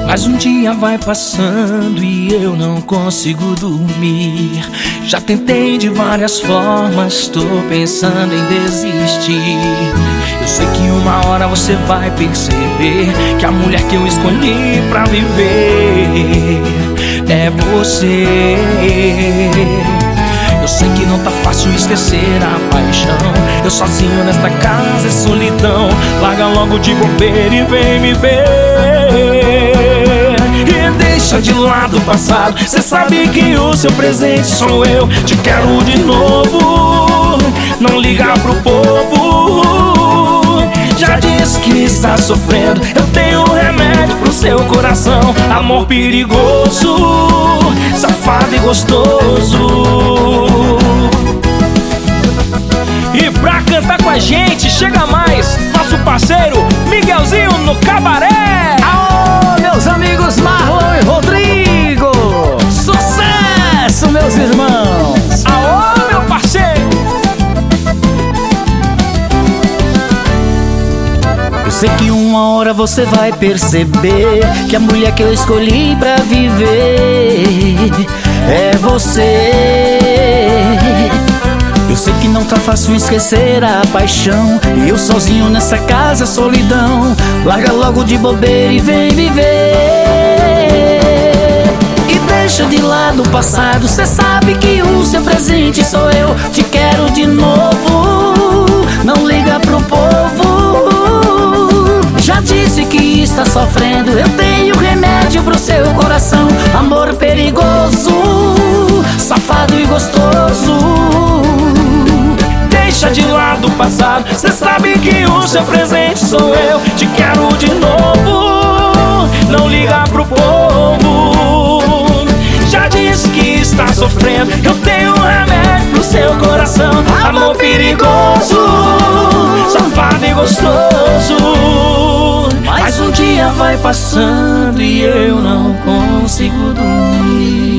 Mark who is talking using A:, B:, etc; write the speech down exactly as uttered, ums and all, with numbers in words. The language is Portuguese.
A: Mas um dia vai passando e eu não consigo dormir. Já tentei de várias formas, tô pensando em desistir. Eu sei que uma hora você vai perceber que a mulher que eu escolhi pra viver é você. Eu sei que não tá fácil esquecer a paixão. Eu sozinho nesta casa é solidão. Larga logo de bobeira e vem me ver. E deixa de lado o passado. Cê sabe que o seu presente sou eu. Te quero de novo. Não liga pro povo. Já disse que está sofrendo. Eu tenho remédio pro seu coração. Amor perigoso, safado e gostoso. E pra cantar com a gente, chega mais nosso parceiro Miguelzinho no cabaré.
B: Aô, meus amigos Marlon e Rodrigo! Sucesso, meus irmãos!
A: Aô, meu parceiro!
B: Eu sei que uma hora você vai perceber que a mulher que eu escolhi pra viver é você. Eu sei que não tá fácil esquecer a paixão. E eu sozinho nessa casa, solidão. Larga logo de bobeira e vem viver. E deixa de lado o passado. Cê sabe que o seu presente sou eu. Te quero de novo. Não liga pro povo. Já disse que está sofrendo. Eu tenho remédio pro seu coração. Amor perigoso, safado e gostoso.
A: Deixa de lado o passado. Cê sabe que o seu presente sou eu. Te quero de novo. Não liga pro povo. Já disse que está sofrendo. Eu tenho remédio pro seu coração. Amor perigoso, safado e gostoso. Mas um dia vai passando e eu não consigo dormir.